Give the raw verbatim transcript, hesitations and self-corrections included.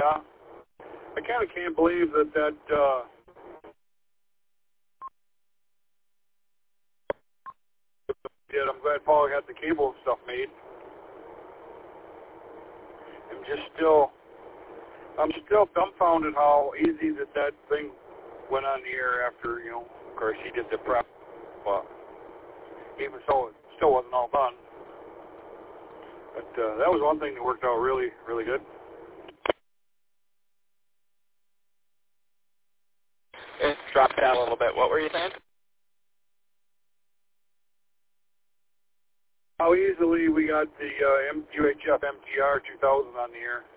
yeah. I kind of can't believe that that uh, did. I'm glad Paul got the cable and stuff made. I'm just still, I'm still dumbfounded how easy that that thing went on the air after, you know, of course he did the prep, but even so, it still wasn't all done. But uh, that was one thing that worked out really, really good. It dropped down a little bit. What were you saying? How easily we got the uh, U H F M T R two thousand on the air.